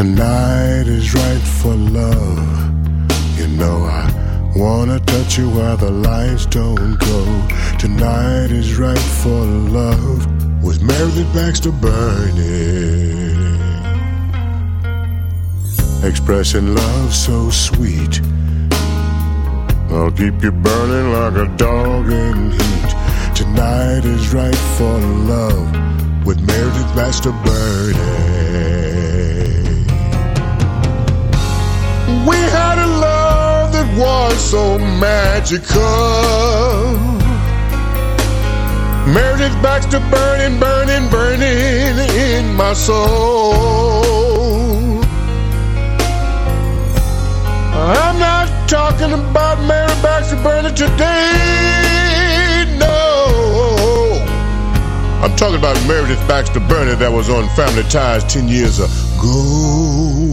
Tonight is right for love. You know I wanna touch you while the lights don't go. Tonight is right for love with Meredith Baxter Burney. Expressing love so sweet, I'll keep you burning like a dog in heat. Tonight is right for love with Meredith Baxter Burney. We had a love that was so magical. Meredith Baxter burning, burning, burning in my soul. I'm not talking about Meredith Baxter burning today, no. I'm talking about Meredith Baxter Burney that was on Family Ties 10 years ago.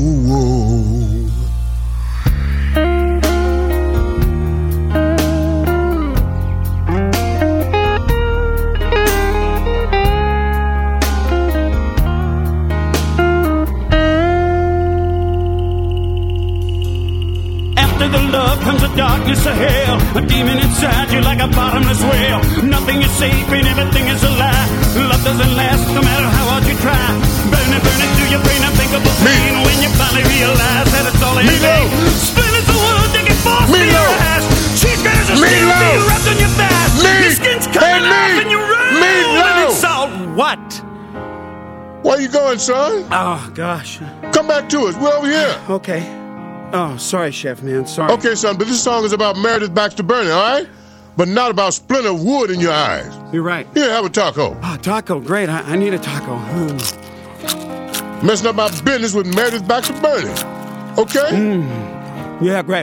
After the love comes a darkness of hell, a demon inside you like a bottomless well. Nothing is safe and everything is a lie. Love doesn't last no matter how hard you try. Burning, burning through your brain, unthinkable pain. When you finally realize that it's all in vain. Splinters of wood that can force through your ass. Cheese graters are still being rubbed on your back. Your skin's coming off and you run. And it's all what? Where you going, son? Oh, gosh. Come back to us. We're over here. Okay. Oh, sorry, Chef, man. Sorry. Okay, son, but this song is about Meredith Baxter Burney, all right? But not about splinter of wood in your eyes. You're right. Here, have a taco. Oh, taco. Great. I need a taco. Messing up my business with Meredith Baxter Burney. Okay? Yeah, great.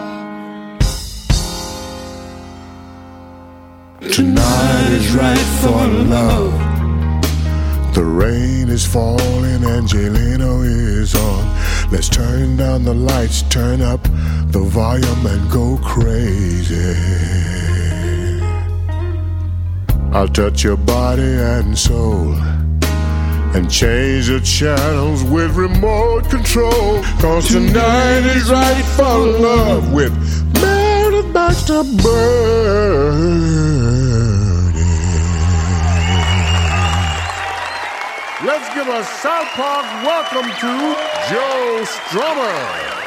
Tonight is right for love. The rain is falling and J-Leno is on. Let's turn down the lights, turn up the volume and go crazy. I'll touch your body and soul and change the channels with remote control. 'Cause tonight is right for love with Meredith Baxter Burney. Let's give a South Park welcome to Joe Strummer.